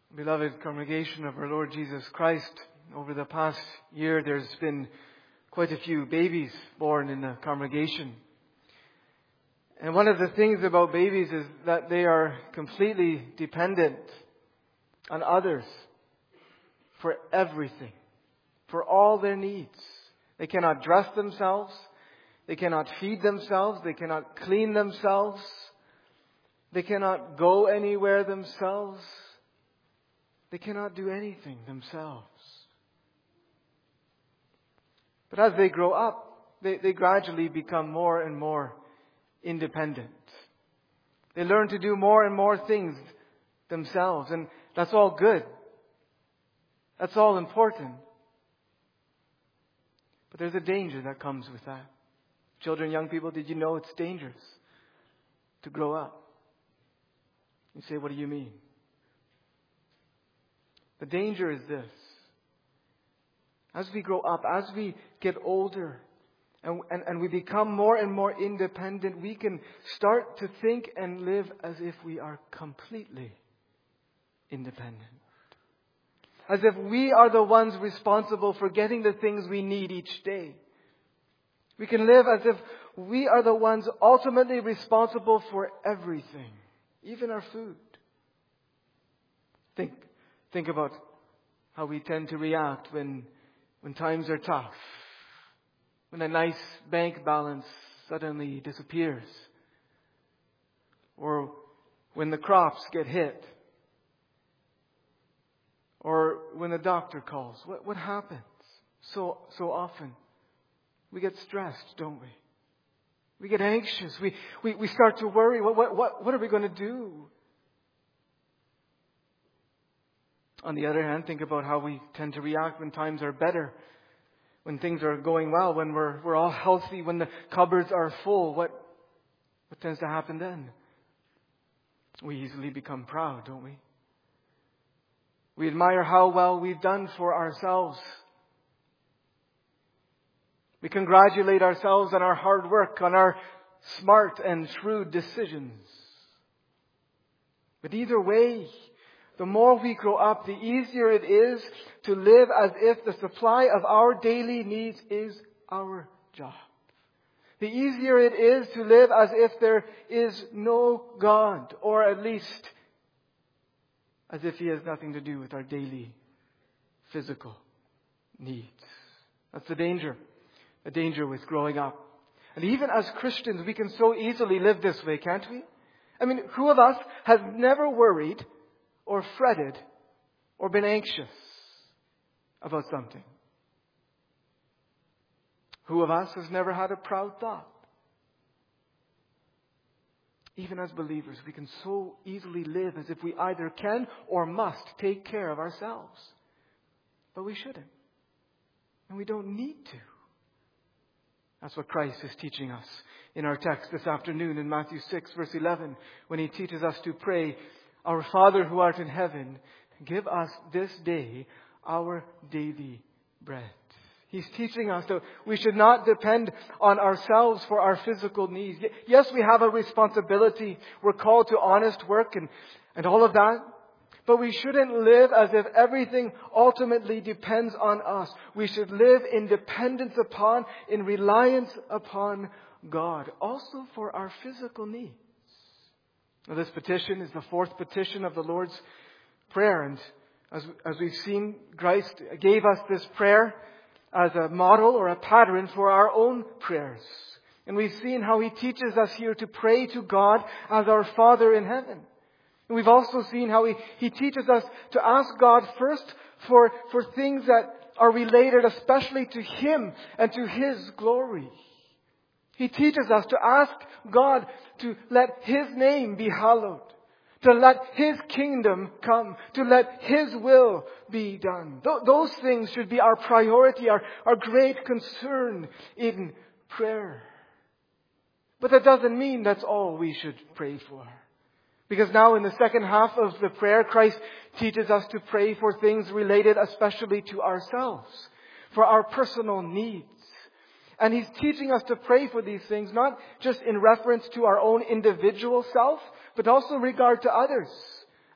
Beloved congregation of our Lord Jesus Christ, over the past year there's been quite a few babies born in the congregation. And one of the things about babies is that they are completely dependent on others for everything, for all their needs. They cannot dress themselves, they cannot feed themselves, they cannot clean themselves, they cannot go anywhere themselves. They cannot do anything themselves. But as they grow up, they gradually become more and more independent. They learn to do more and more things themselves. And that's all good. That's all important. But there's a danger that comes with that. Children, young people, did you know it's dangerous to grow up? You say, what do you mean? The danger is this. As we grow up, as we get older, and we become more and more independent, we can start to think and live as if we are completely independent. As if we are the ones responsible for getting the things we need each day. We can live as if we are the ones ultimately responsible for everything, even our food. Think about how we tend to react when times are tough. When a nice bank balance suddenly disappears. Or when the crops get hit. Or when the doctor calls. What happens so often? We get stressed, don't we? We get anxious. We start to worry. What are we going to do? On the other hand, think about how we tend to react when times are better, when things are going well, when we're all healthy, when the cupboards are full. What tends to happen then? We easily become proud, don't we? We admire how well we've done for ourselves. We congratulate ourselves on our hard work, on our smart and shrewd decisions. But either way, the more we grow up, the easier it is to live as if the supply of our daily needs is our job. The easier it is to live as if there is no God, or at least as if He has nothing to do with our daily physical needs. That's the danger with growing up. And even as Christians, we can so easily live this way, can't we? I mean, who of us has never worried or fretted or been anxious about something? Who of us has never had a proud thought? Even as believers, we can so easily live as if we either can or must take care of ourselves. But we shouldn't. And we don't need to. That's what Christ is teaching us in our text this afternoon in Matthew 6, verse 11, when He teaches us to pray, "Our Father who art in heaven, give us this day our daily bread." He's teaching us that we should not depend on ourselves for our physical needs. Yes, we have a responsibility. We're called to honest work and all of that. But we shouldn't live as if everything ultimately depends on us. We should live in dependence upon, in reliance upon God, also for our physical needs. Now, this petition is the fourth petition of the Lord's Prayer. And as we've seen, Christ gave us this prayer as a model or a pattern for our own prayers. And we've seen how He teaches us here to pray to God as our Father in heaven. And we've also seen how He teaches us to ask God first for things that are related especially to Him and to His glory. He teaches us to ask God to let His name be hallowed, to let His kingdom come, to let His will be done. Those things should be our priority, our great concern in prayer. But that doesn't mean that's all we should pray for. Because now in the second half of the prayer, Christ teaches us to pray for things related especially to ourselves, for our personal needs. And He's teaching us to pray for these things, not just in reference to our own individual self, but also in regard to others.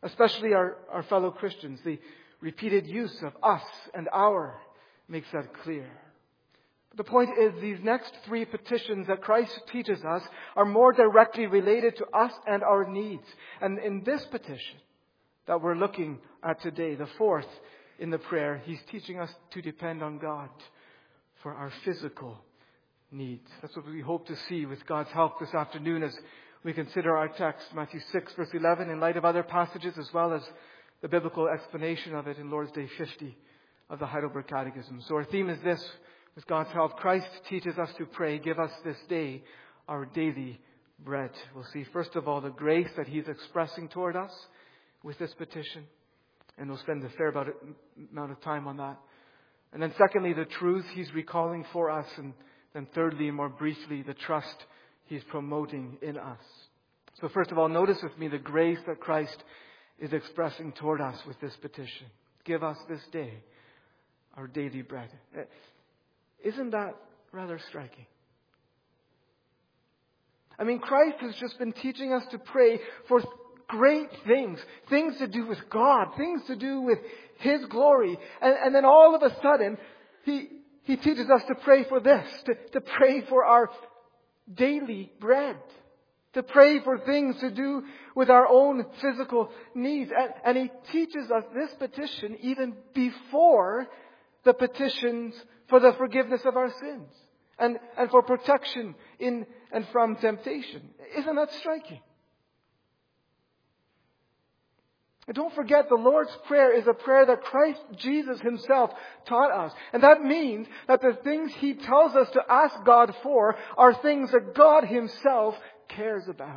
especially our fellow Christians. The repeated use of us and our makes that clear. The point is, these next three petitions that Christ teaches us are more directly related to us and our needs. And in this petition that we're looking at today, the fourth in the prayer, He's teaching us to depend on God for our physical needs. That's what we hope to see with God's help this afternoon as we consider our text, Matthew 6, verse 11, in light of other passages as well as the biblical explanation of it in Lord's Day 50 of the Heidelberg Catechism. So our theme is this: with God's help, Christ teaches us to pray, give us this day our daily bread. We'll see, first of all, the grace that He's expressing toward us with this petition. And we'll spend a fair amount of time on that. And then secondly, the truth He's recalling for us. And then thirdly, more briefly, the trust He's promoting in us. So first of all, notice with me the grace that Christ is expressing toward us with this petition. Give us this day our daily bread. Isn't that rather striking? I mean, Christ has just been teaching us to pray for great things. Things to do with God. Things to do with His glory. And then all of a sudden, He teaches us to pray for this. To pray for our daily bread. To pray for things to do with our own physical needs. And He teaches us this petition even before the petitions for the forgiveness of our sins and for protection in and from temptation. Isn't that striking? And don't forget, the Lord's Prayer is a prayer that Christ Jesus Himself taught us. And that means that the things He tells us to ask God for are things that God Himself cares about.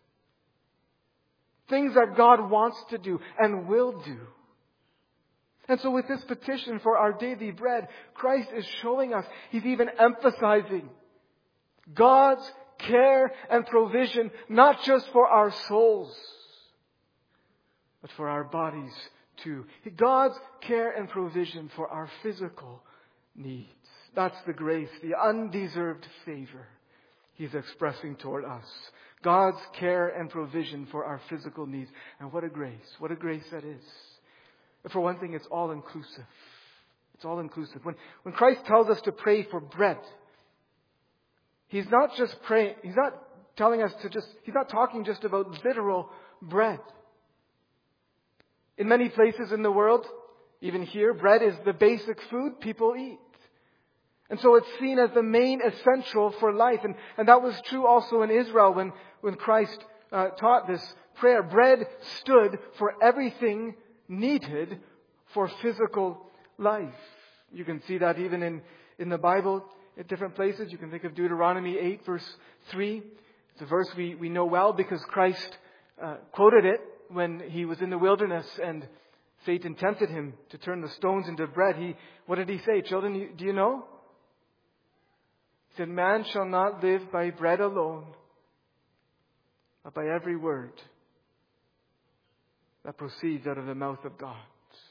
Things that God wants to do and will do. And so with this petition for our daily bread, Christ is showing us, He's even emphasizing God's care and provision, not just for our souls, but for our bodies too. God's care and provision for our physical needs. That's the grace, the undeserved favor He's expressing toward us. God's care and provision for our physical needs. And what a grace that is. For one thing, it's all inclusive. It's all inclusive. When Christ tells us to pray for bread, He's not just praying, He's not telling us to He's not talking just about literal bread. In many places in the world, even here, bread is the basic food people eat. And so it's seen as the main essential for life. And that was true also in Israel when Christ taught this prayer. Bread stood for everything needed for physical life. You can see that even in the Bible at different places. You can think of Deuteronomy 8 verse 3. It's a verse we know well because Christ quoted it when He was in the wilderness and Satan tempted Him to turn the stones into bread. What did He say? Children, do you know? He said, man shall not live by bread alone, but by every word that proceeds out of the mouth of God.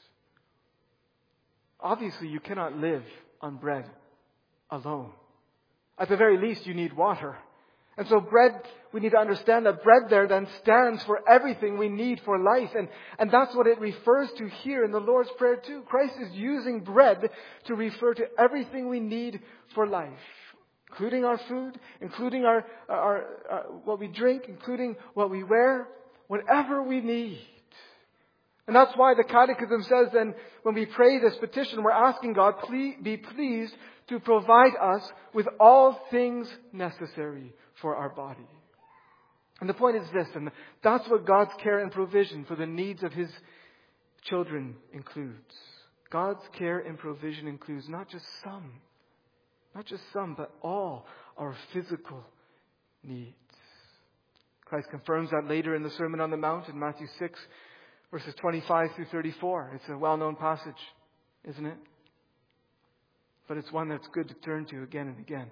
Obviously, you cannot live on bread alone. At the very least, you need water. And so bread, we need to understand that bread there then stands for everything we need for life. And that's what it refers to here in the Lord's Prayer too. Christ is using bread to refer to everything we need for life. Including our food, including our what we drink, including what we wear, whatever we need. And that's why the Catechism says then, when we pray this petition, we're asking God, be pleased to provide us with all things necessary for our body. And the point is this, and that's what God's care and provision for the needs of His children includes. God's care and provision includes not just some, but all our physical needs. Christ confirms that later in the Sermon on the Mount in Matthew 6, verses 25 through 34. It's a well-known passage, isn't it? But it's one that's good to turn to again and again.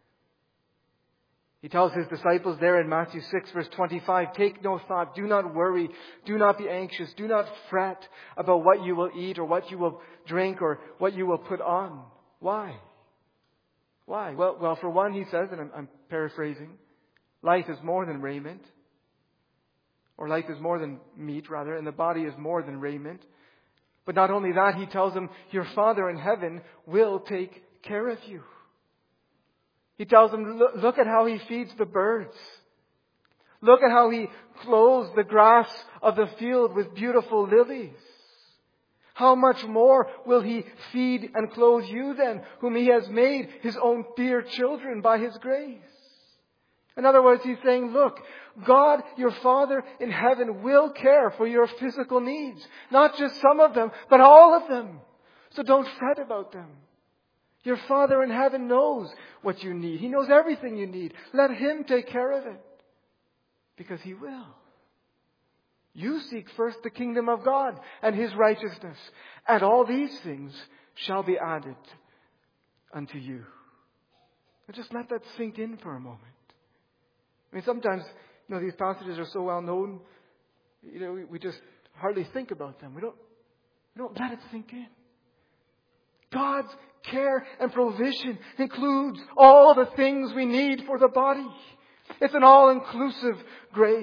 He tells His disciples there in Matthew 6, verse 25, take no thought, do not worry, do not be anxious, do not fret about what you will eat or what you will drink or what you will put on. Why? Why? Well, for one, He says, and I'm paraphrasing, life is more than raiment. Or life is more than meat, rather, and the body is more than raiment. But not only that, he tells them, your Father in heaven will take care of you. He tells them, look at how he feeds the birds. Look at how he clothes the grass of the field with beautiful lilies. How much more will he feed and clothe you then, whom he has made his own dear children by his grace? In other words, he's saying, look, God, your Father in heaven, will care for your physical needs. Not just some of them, but all of them. So don't fret about them. Your Father in heaven knows what you need. He knows everything you need. Let him take care of it. Because he will. You seek first the kingdom of God and his righteousness, and all these things shall be added unto you. Now just let that sink in for a moment. I mean, sometimes, these passages are so well known, we just hardly think about them. We don't let it sink in. God's care and provision includes all the things we need for the body. It's an all-inclusive grace.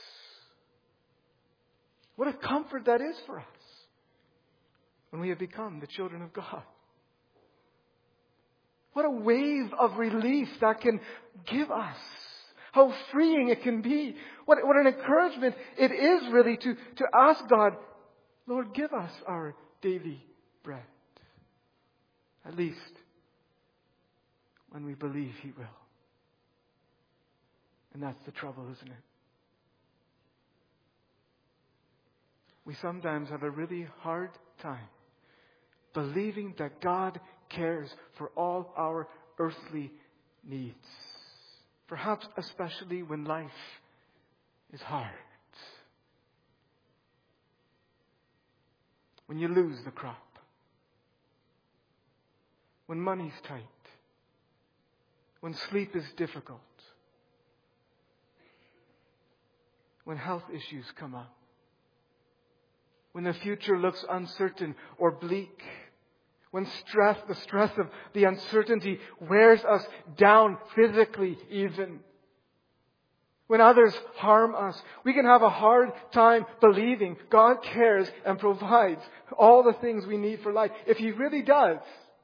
What a comfort that is for us when we have become the children of God. What a wave of relief that can give us. How freeing it can be. What an encouragement it is really to ask God, Lord, give us our daily bread. At least when we believe he will. And that's the trouble, isn't it? We sometimes have a really hard time believing that God cares for all our earthly needs. Perhaps especially when life is hard. When you lose the crop. When money's tight. When sleep is difficult. When health issues come up. When the future looks uncertain or bleak. When the stress of the uncertainty wears us down physically even. When others harm us, we can have a hard time believing God cares and provides all the things we need for life. If he really does,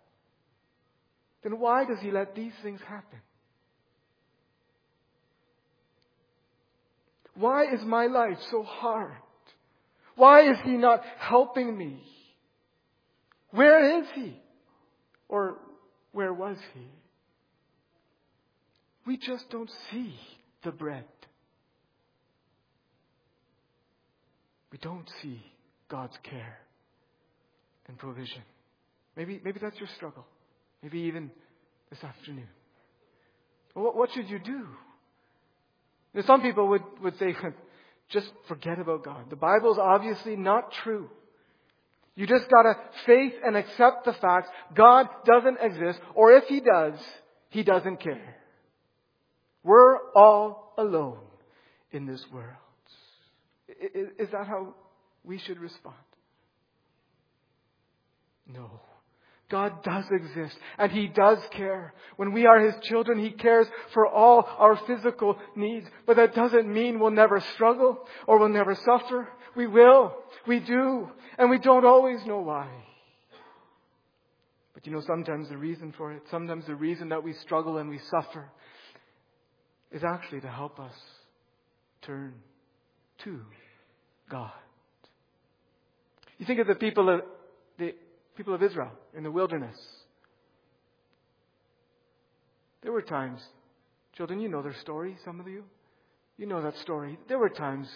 then why does he let these things happen? Why is my life so hard? Why is he not helping me? Where is he? Or where was he? We just don't see the bread. We don't see God's care and provision. Maybe that's your struggle. Maybe even this afternoon. Well, what should you do? Some people would say, just forget about God. The Bible is obviously not true. You just gotta faith and accept the fact God doesn't exist, or if he does, he doesn't care. We're all alone in this world. Is that how we should respond? No. God does exist, and he does care. When we are his children, he cares for all our physical needs. But that doesn't mean we'll never struggle or we'll never suffer. We will. We do. And we don't always know why. But sometimes the reason for it, sometimes the reason that we struggle and we suffer is actually to help us turn to God. You think of the people of Israel in the wilderness. There were times, children, you know their story, some of you. You know that story. There were times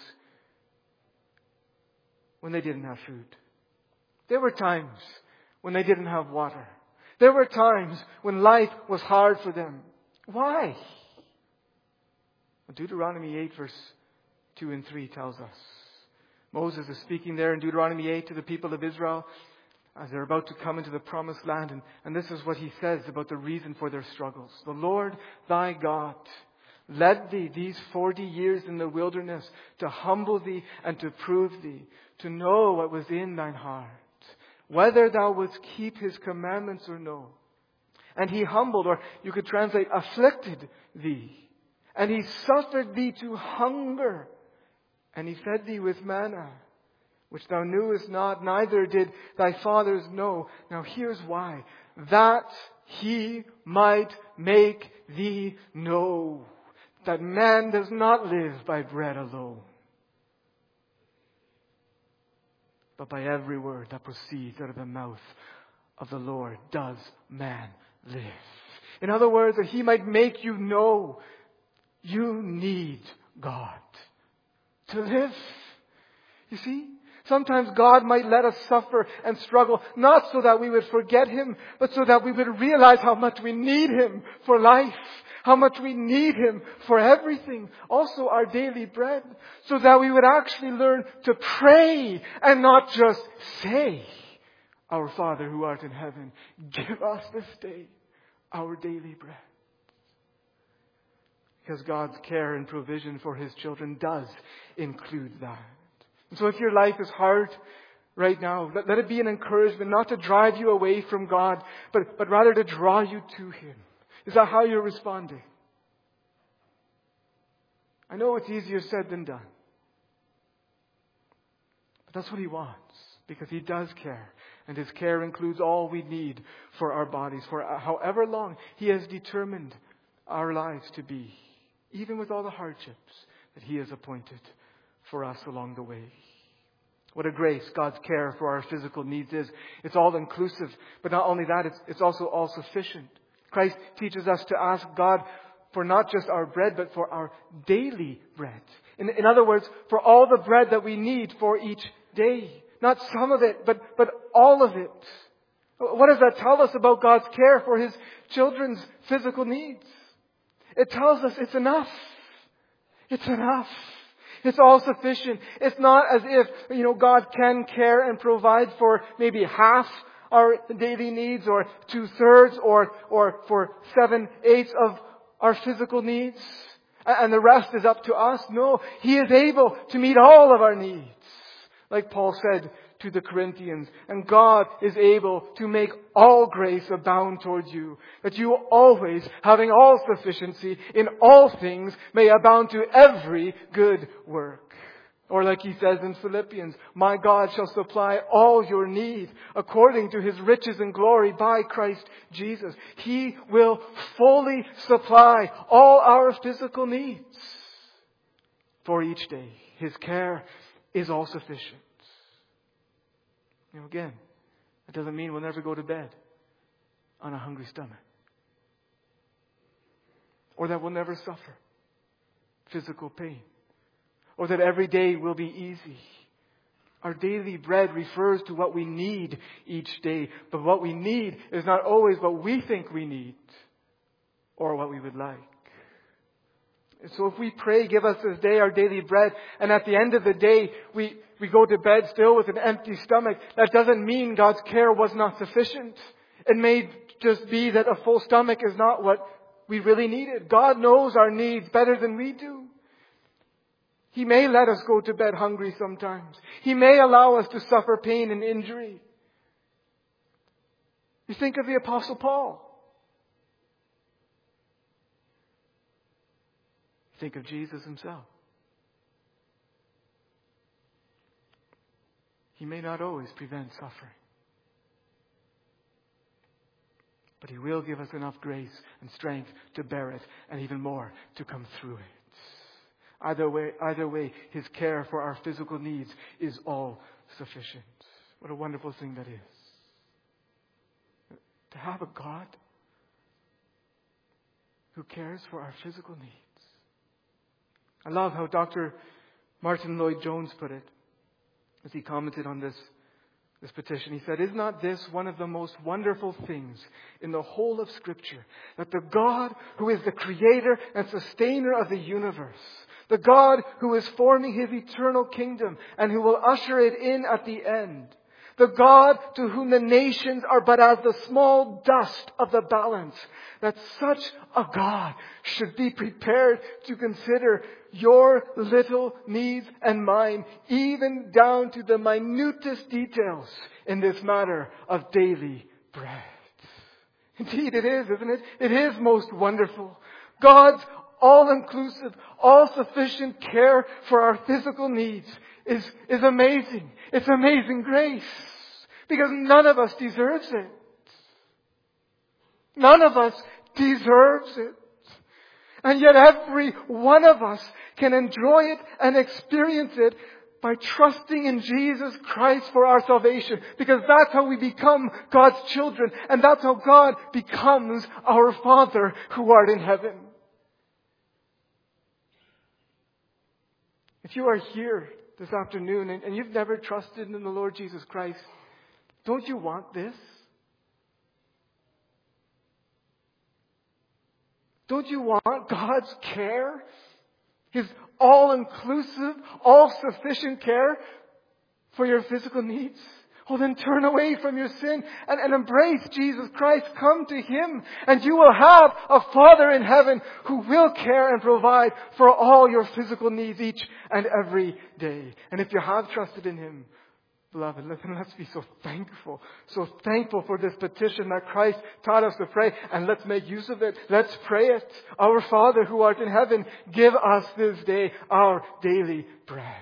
when they didn't have food. There were times when they didn't have water. There were times when life was hard for them. Why? Deuteronomy 8 verse 2 and 3 tells us. Moses is speaking there in Deuteronomy 8 to the people of Israel as they're about to come into the promised land. And this is what he says about the reason for their struggles. The Lord thy God led thee these 40 years in the wilderness to humble thee and to prove thee, to know what was in thine heart, whether thou wouldst keep his commandments or no. And he humbled, or you could translate, afflicted thee. And he suffered thee to hunger And He fed thee with manna, which thou knewest not, neither did thy fathers know. Now here's why. That He might make thee know that man does not live by bread alone, but by every word that proceeds out of the mouth of the Lord does man live. In other words, that He might make you know you need God to live. You see? Sometimes God might let us suffer and struggle, not so that we would forget Him, but so that we would realize how much we need Him for life, how much we need Him for everything, also our daily bread, so that we would actually learn to pray and not just say, Our Father who art in heaven, give us this day our daily bread. Because God's care and provision for His children does include that. And so if your life is hard right now, let it be an encouragement not to drive you away from God, but rather to draw you to Him. Is that how you're responding? I know it's easier said than done. But that's what He wants, because He does care. And His care includes all we need for our bodies, for however long He has determined our lives to be, even with all the hardships that He has appointed for us along the way. What a grace God's care for our physical needs is. It's all inclusive. But not only that, it's also all sufficient. Christ teaches us to ask God for not just our bread, but for our daily bread. In other words, for all the bread that we need for each day. Not some of it, but all of it. What does that tell us about God's care for His children's physical needs? It tells us it's enough. It's enough. It's all sufficient. It's not as if, God can care and provide for maybe half our daily needs, or 2/3, or for 7/8 of our physical needs, and the rest is up to us. No, He is able to meet all of our needs. Like Paul said to the Corinthians, and God is able to make all grace abound towards you, that you always, having all sufficiency in all things, may abound to every good work. Or like he says in Philippians, my God shall supply all your need according to His riches and glory by Christ Jesus. He will fully supply all our physical needs for each day. His care is all sufficient. Again, that doesn't mean we'll never go to bed on a hungry stomach, or that we'll never suffer physical pain, or that every day will be easy. Our daily bread refers to what we need each day, but what we need is not always what we think we need or what we would like. So if we pray, give us this day our daily bread, and at the end of the day we go to bed still with an empty stomach, that doesn't mean God's care was not sufficient. It may just be that a full stomach is not what we really needed. God knows our needs better than we do. He may let us go to bed hungry sometimes. He may allow us to suffer pain and injury. You think of the Apostle Paul. Think of Jesus Himself. He may not always prevent suffering, but He will give us enough grace and strength to bear it, and even more to come through it. Either way, His care for our physical needs is all sufficient. What a wonderful thing that is. To have a God who cares for our physical needs. I love how Dr. Martin Lloyd-Jones put it as he commented on this petition. He said, "Is not this one of the most wonderful things in the whole of Scripture, that the God who is the creator and sustainer of the universe, the God who is forming His eternal kingdom and who will usher it in at the end, the God to whom the nations are but as the small dust of the balance, that such a God should be prepared to consider your little needs and mine, even down to the minutest details in this matter of daily bread." Indeed it is, isn't it? It is most wonderful. God's all-inclusive, all-sufficient care for our physical needs is amazing. It's amazing grace. Because none of us deserves it. None of us deserves it. And yet every one of us can enjoy it and experience it by trusting in Jesus Christ for our salvation. Because that's how we become God's children. And that's how God becomes our Father who art in heaven. If you are here this afternoon and you've never trusted in the Lord Jesus Christ, don't you want this? Don't you want God's care? His all-inclusive, all-sufficient care for your physical needs? Well, then turn away from your sin and embrace Jesus Christ. Come to Him and you will have a Father in heaven who will care and provide for all your physical needs each and every day. And if you have trusted in Him, beloved, let's be so thankful for this petition that Christ taught us to pray, and let's make use of it. Let's pray it. Our Father who art in heaven, give us this day our daily bread.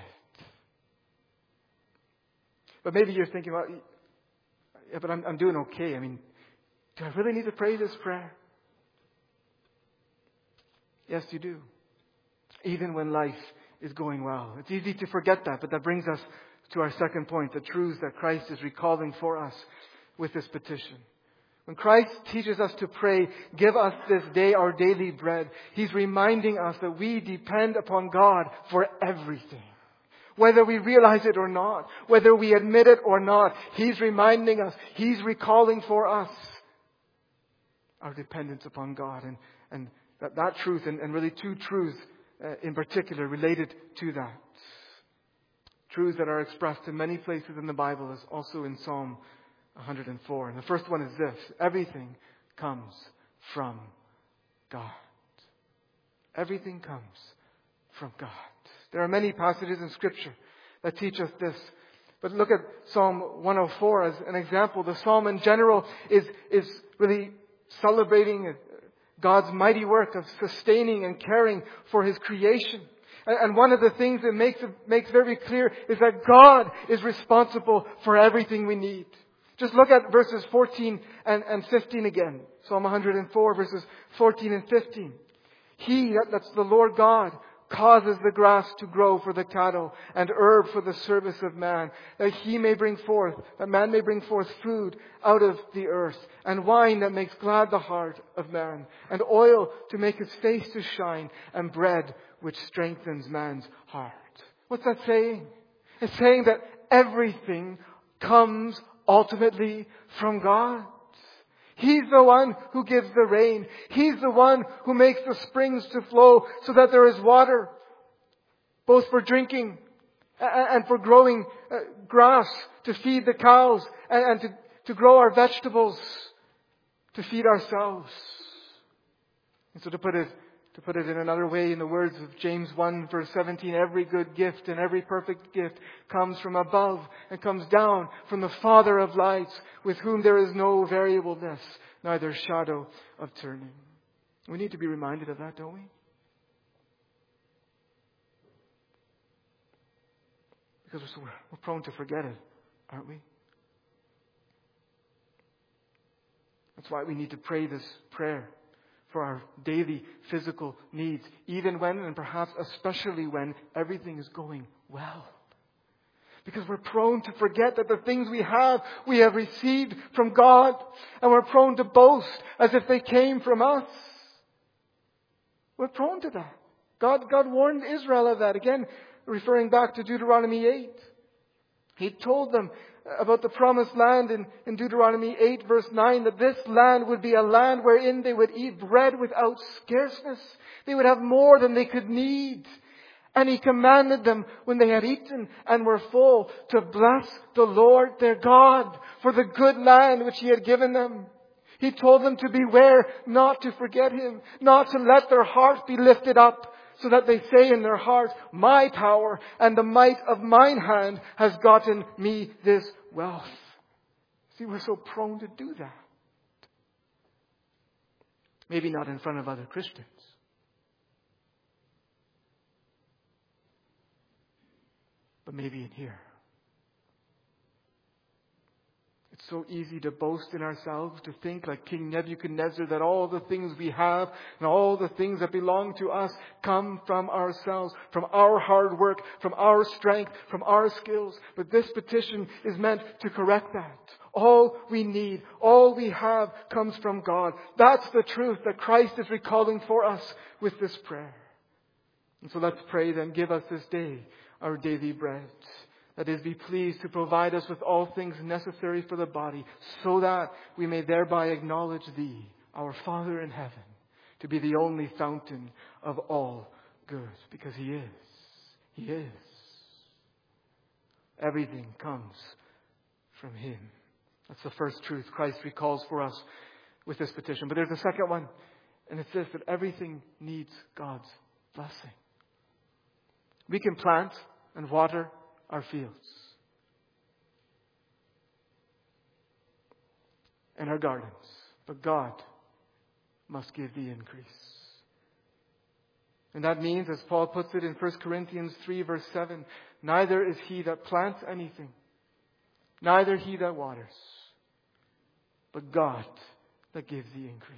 But maybe you're thinking, well, yeah, but I'm doing okay. I mean, do I really need to pray this prayer? Yes, you do. Even when life is going well. It's easy to forget that, but that brings us to our second point, the truths that Christ is recalling for us with this petition. When Christ teaches us to pray, give us this day our daily bread, He's reminding us that we depend upon God for everything. Whether we realize it or not, whether we admit it or not, He's reminding us, He's recalling for us our dependence upon God. And that truth, and really two truths in particular related to that. Truths that are expressed in many places in the Bible, is also in Psalm 104. And the first one is this: everything comes from God. Everything comes from God. There are many passages in Scripture that teach us this. But look at Psalm 104 as an example. The Psalm in general is really celebrating God's mighty work of sustaining and caring for His creation. And one of the things it makes very clear is that God is responsible for everything we need. Just look at verses 14 and 15 again. Psalm 104 verses 14 and 15. He, that's the Lord God, causes the grass to grow for the cattle and herb for the service of man, that man may bring forth food out of the earth, and wine that makes glad the heart of man, and oil to make his face to shine, and bread which strengthens man's heart. What's that saying? It's saying that everything comes ultimately from God. He's the one who gives the rain. He's the one who makes the springs to flow so that there is water, both for drinking and for growing grass to feed the cows and to grow our vegetables to feed ourselves. And so to put it in another way, in the words of James 1 verse 17, every good gift and every perfect gift comes from above and comes down from the Father of lights, with whom there is no variableness, neither shadow of turning. We need to be reminded of that, don't we? Because we're prone to forget it, aren't we? That's why we need to pray this prayer for our daily physical needs, even when, and perhaps especially when, everything is going well. Because we're prone to forget that the things we have received from God, and we're prone to boast as if they came from us. We're prone to that. God warned Israel of that. Again, referring back to Deuteronomy 8. He told them about the promised land in Deuteronomy 8 verse 9, that this land would be a land wherein they would eat bread without scarceness. They would have more than they could need. And He commanded them, when they had eaten and were full, to bless the Lord their God for the good land which He had given them. He told them to beware not to forget Him, not to let their hearts be lifted up, so that they say in their hearts, my power and the might of mine hand has gotten me this wealth. See, we're so prone to do that. Maybe not in front of other Christians. but maybe in here. It's so easy to boast in ourselves, to think like King Nebuchadnezzar that all the things we have and all the things that belong to us come from ourselves, from our hard work, from our strength, from our skills. But this petition is meant to correct that. All we need, all we have comes from God. That's the truth that Christ is recalling for us with this prayer. And so let's pray then, give us this day our daily bread. That is, be pleased to provide us with all things necessary for the body, so that we may thereby acknowledge Thee, our Father in heaven, to be the only fountain of all good. Because He is. He is. Everything comes from Him. That's the first truth Christ recalls for us with this petition. But there's a second one, and it's this, that everything needs God's blessing. We can plant and water our fields and our gardens, but God must give the increase. And that means, as Paul puts it in 1 Corinthians 3 verse 7, neither is he that plants anything, neither he that waters, but God that gives the increase.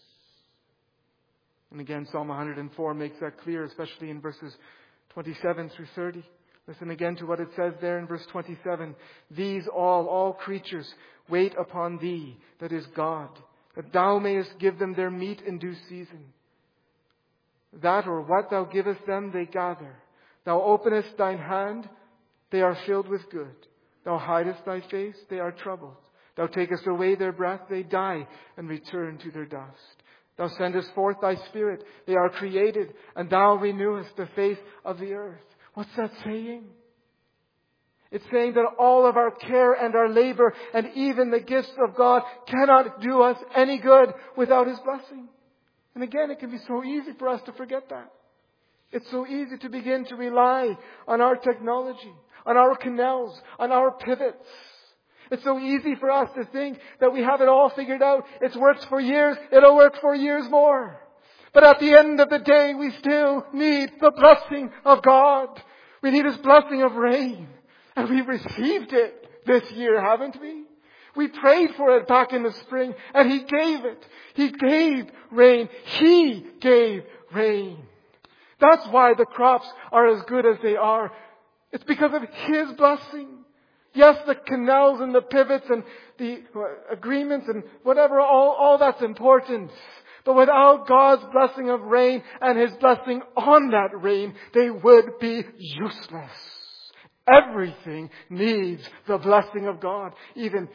And again, Psalm 104 makes that clear, especially in verses 27 through 30. Listen again to what it says there in verse 27. These all creatures, wait upon Thee, that is God, that Thou mayest give them their meat in due season. That or what Thou givest them, they gather. Thou openest Thine hand, they are filled with good. Thou hidest Thy face, they are troubled. Thou takest away their breath, they die and return to their dust. Thou sendest forth Thy Spirit, they are created, and Thou renewest the face of the earth. What's that saying? It's saying that all of our care and our labor and even the gifts of God cannot do us any good without His blessing. And again, it can be so easy for us to forget that. It's so easy to begin to rely on our technology, on our canals, on our pivots. It's so easy for us to think that we have it all figured out. It's worked for years. It'll work for years more. But at the end of the day, we still need the blessing of God. We need His blessing of rain. And we've received it this year, haven't we? We prayed for it back in the spring, and He gave it. He gave rain. He gave rain. That's why the crops are as good as they are. It's because of His blessing. Yes, the canals and the pivots and the agreements and whatever, all that's important. But without God's blessing of rain and His blessing on that rain, they would be useless. Everything needs the blessing of God. Even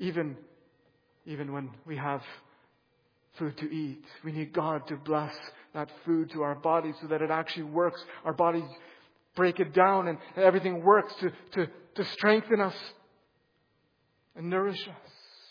when we have food to eat, we need God to bless that food to our bodies so that it actually works. Our bodies break it down and everything works to strengthen us and nourish us.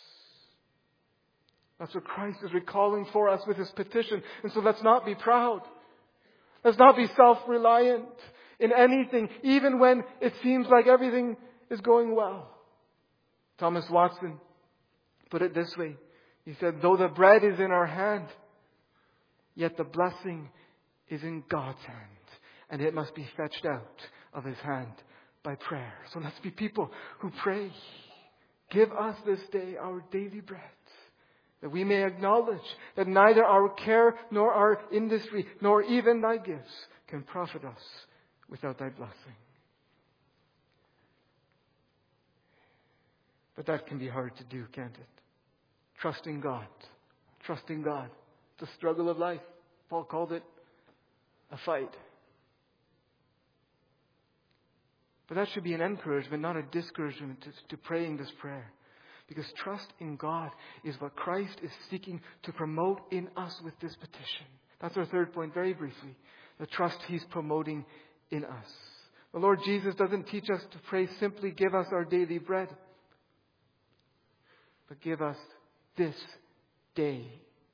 That's what Christ is recalling for us with His petition. And so let's not be proud. Let's not be self-reliant in anything, even when it seems like everything is going well. Thomas Watson put it this way. He said, though the bread is in our hand, yet the blessing is in God's hand. And it must be fetched out of His hand by prayer. So let's be people who pray. Give us this day our daily bread. That we may acknowledge that neither our care nor our industry nor even Thy gifts can profit us without Thy blessing. But that can be hard to do, can't it? Trusting God. Trusting God. It's a struggle of life. Paul called it a fight. But that should be an encouragement, not a discouragement to praying this prayer. Because trust in God is what Christ is seeking to promote in us with this petition. That's our third point, very briefly. The trust He's promoting in us. The Lord Jesus doesn't teach us to pray simply, give us our daily bread. But give us this day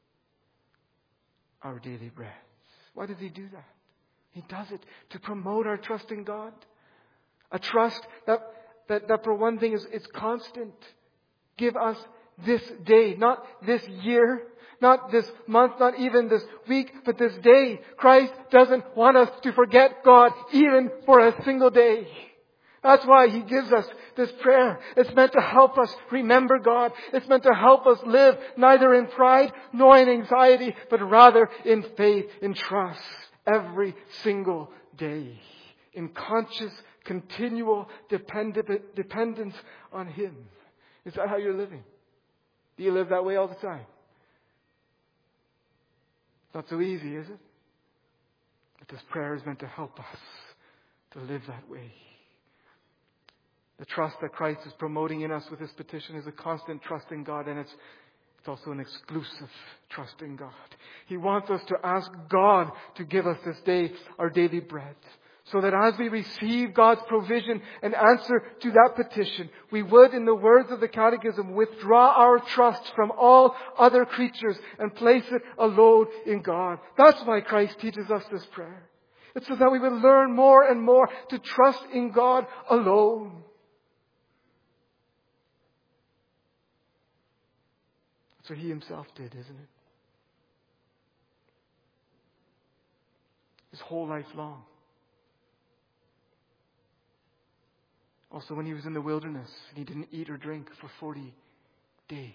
our daily bread. Why does He do that? He does it to promote our trust in God. A trust that for one thing is constant. Give us this day, not this year, not this month, not even this week, but this day. Christ doesn't want us to forget God even for a single day. That's why He gives us this prayer. It's meant to help us remember God. It's meant to help us live neither in pride nor in anxiety, but rather in faith, in trust, every single day. In conscious, continual dependence on Him. Is that how you're living? Do you live that way all the time? Not so easy, is it? But this prayer is meant to help us to live that way. The trust that Christ is promoting in us with this petition is a constant trust in God, and it's also an exclusive trust in God. He wants us to ask God to give us this day our daily bread, so that as we receive God's provision and answer to that petition, we would, in the words of the Catechism, withdraw our trust from all other creatures and place it alone in God. That's why Christ teaches us this prayer. It's so that we would learn more and more to trust in God alone. That's what He Himself did, isn't it? His whole life long. Also when He was in the wilderness and He didn't eat or drink for 40 days.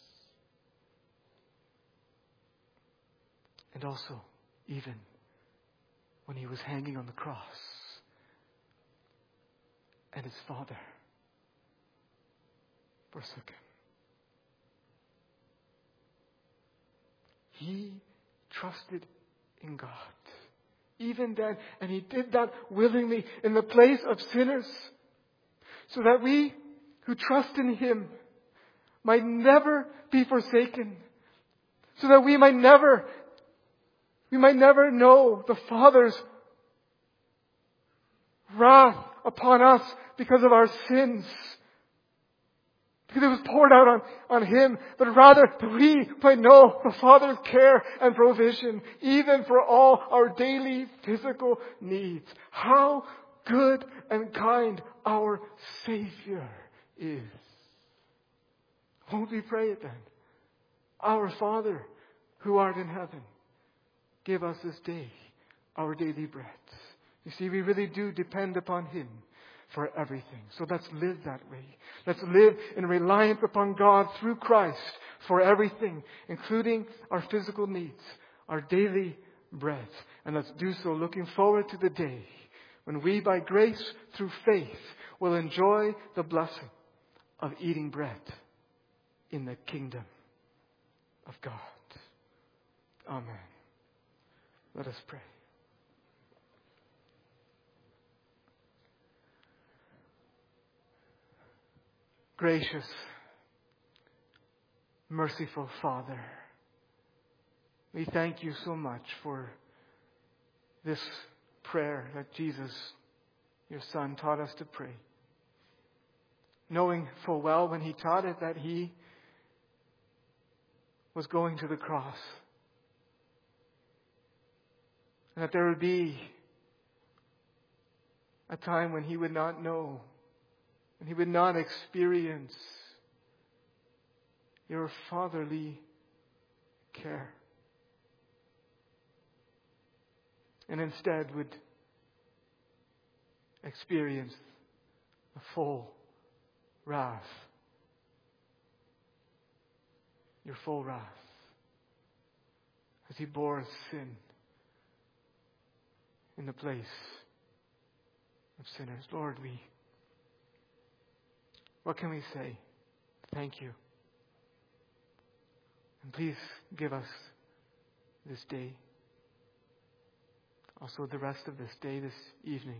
And also even when He was hanging on the cross and His Father forsook Him. He trusted in God. Even then, and He did that willingly in the place of sinners, so that we who trust in Him might never be forsaken. So that we might never know the Father's wrath upon us because of our sins. Because it was poured out on Him, but rather that we might know the Father's care and provision, even for all our daily physical needs. How good and kind our Savior is. Won't we pray it then? Our Father, who art in heaven, give us this day our daily bread. You see, we really do depend upon Him for everything. So let's live that way. Let's live in reliance upon God through Christ for everything, including our physical needs, our daily bread. And let's do so looking forward to the day when we, by grace through faith, will enjoy the blessing of eating bread in the kingdom of God. Amen. Let us pray. Gracious, merciful Father, we thank You so much for this prayer that Jesus, Your Son, taught us to pray. Knowing full well when He taught it that He was going to the cross. And that there would be a time when He would not know, and He would not experience Your fatherly care. And instead would experience the full wrath. Your full wrath. As He bore sin in the place of sinners. Lord, what can we say? Thank You. And please give us this day, also the rest of this day, this evening,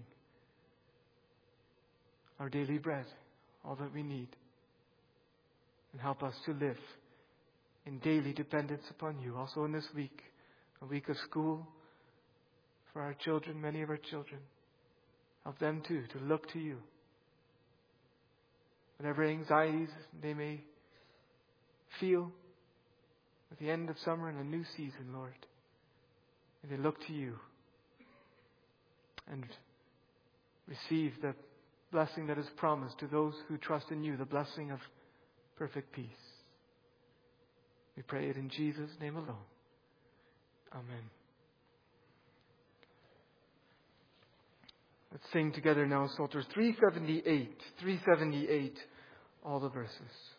our daily bread, all that we need. And help us to live in daily dependence upon You. Also in this week, a week of school for our children, many of our children. Help them too to look to You. Whatever anxieties they may feel at the end of summer and a new season, Lord, may they look to You and receive the blessing that is promised to those who trust in You, the blessing of perfect peace. We pray it in Jesus' name alone. Amen. Let's sing together now Psalter 378, all the verses.